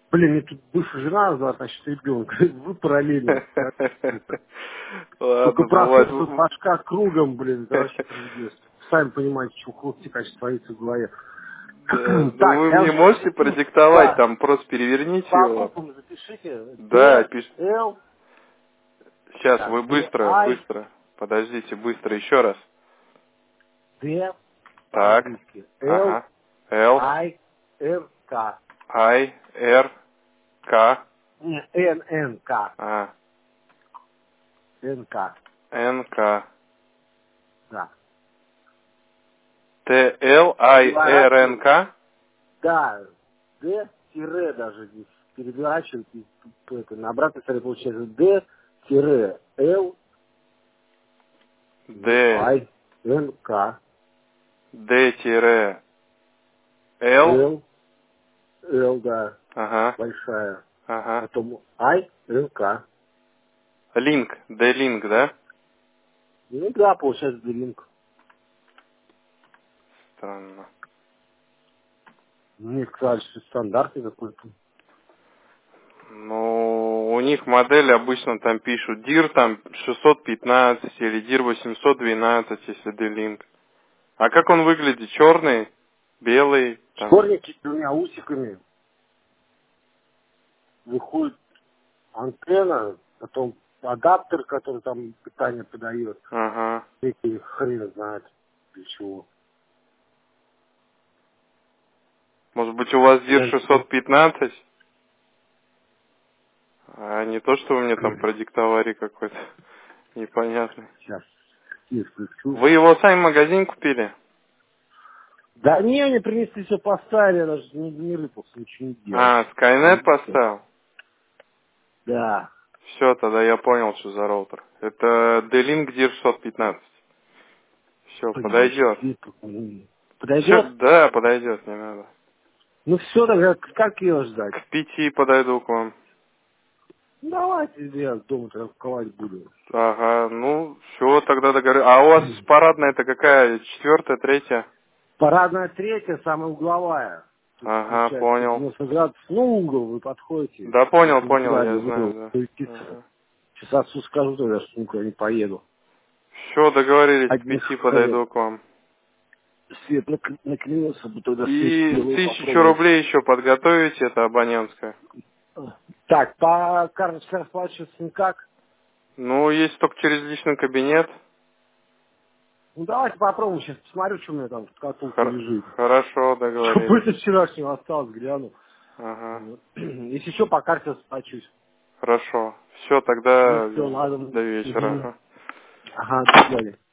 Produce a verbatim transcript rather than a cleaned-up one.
Блин, мне тут бывшая жена родила, значит, ребенка. Вы параллельно. Только Ладно, бывает. проснулся с башка кругом, блин, это вообще трудес. Сами понимаете, что хлопцы, конечно, творится в голове. Да, ну Так, вы я мне уже можете записал. продиктовать, Да, там просто переверните по его. буквам запишите. Да, Д, пиш... Л, Сейчас, так, вы Д, быстро, I, быстро. Подождите, быстро, еще раз. Д, Так, по-английски. Л, ага. Л, I, Р, К. I, R, К, Не, Н, Н, К. А, Н, К. Н, К. Да. Т, Л, I, R, N, Переворачиваю. К. Да, Д, тире даже здесь переворачивать, и это, на обратной стороне получается Д, тире, Л, Д, I, Н, К, Д, тире, Л. Л, Л, да, Ага, большая, ага. потом I, Н, К. Линк, Д, линк, да? Ну да, получается длинка. Странно. Мне сказали, что стандартный какой-то. Ну, у них модель обычно там пишут дир там шестьсот пятнадцать или дир восемьсот двенадцать, если D-Link. А как он выглядит? Черный, белый, там. Школьники с двумя усиками, выходит антенна, потом адаптер, который там питание подает. Ага. Эти хрен знает для чего. Может быть, у вас дир Я шестьсот пятнадцать? А не то, что вы мне там продиктовали какой-то непонятный. сейчас и включу. Вы его сами в магазин купили? Да не, они принесли все поставили, я даже не, не рыпался, ничего не делал. А, Skynet поставил? Да. Все, тогда я понял, что за роутер. Это D-Link дир шестьсот пятнадцать. Все, подойдет. Подожди, м, Все, подойдет? да, подойдет, не надо. Ну все, тогда как ее ждать? К пяти подойду к вам. Ну, давайте я дома тогда ковать буду. Ага, ну, все, тогда договорились. А у вас парадная это какая? Четвертая, третья? Парадная третья, самая угловая. Тут Ага, получается понял. девяносто градусов. Ну, угол вы подходите. Да, понял, Если понял, никуда я не знаю, буду да. идти. Ага. Сейчас отцу скажу тогда, что никуда не поеду. Все, договорились, к Одних пяти хрен. подойду к вам. Свет накл- наклонился, бы тогда свет И белый тысячу попробовать. рублей еще подготовить, это абонентская. Так, по карточке расплачиваться никак. Ну, есть только через личный кабинет. Ну, давайте попробуем. Сейчас посмотрю, что у меня там в шкатулке Хор- лежит. Хорошо, Что договорились. после вчерашнего осталось, гляну. Ага. Вот. Если еще по карте расплачусь. Хорошо. Все, Ну, тогда все, ладно. до вечера. Мгм. Ага. Ага, до свидания.